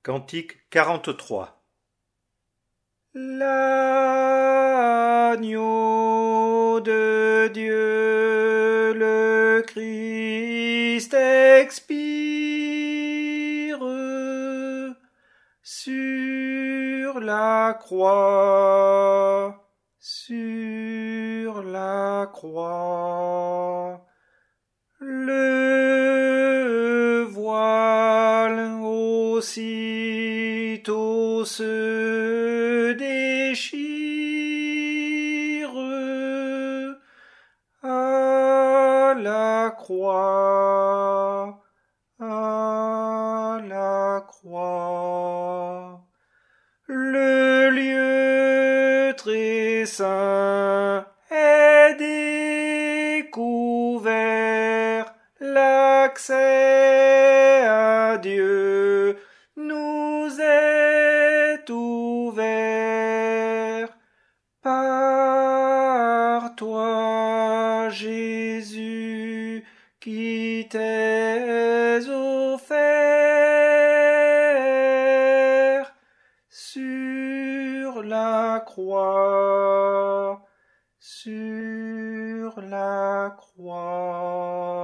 Cantique 43. L'agneau de Dieu, le Christ expire sur la croix, sur la croix. Le voile aussitôt se déchire à la croix, à la croix. Le lieu très saint est découvert, l'accès à Dieu nous est ouvert. Par toi, Jésus, qui t'es offert sur la croix, sur la croix.